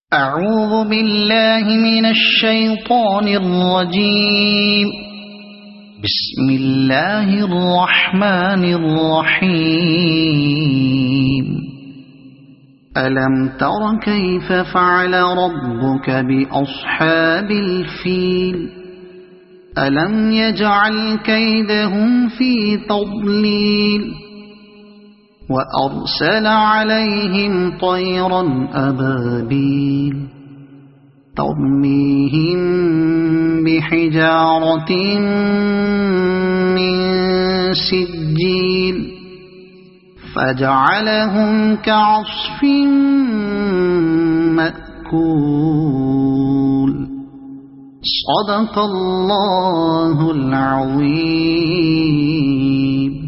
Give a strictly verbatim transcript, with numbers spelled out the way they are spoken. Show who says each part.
Speaker 1: أعوذ بالله من الشيطان الرجيم بسم الله الرحمن الرحيم ألم تر كيف فعل ربك بأصحاب الفيل ألم يجعل كيدهم في تضليل وأرسل عليهم طيرا أبابيل ترميهم بحجارة من سجيل فجعلهم كعصف مأكول صدق الله العظيم.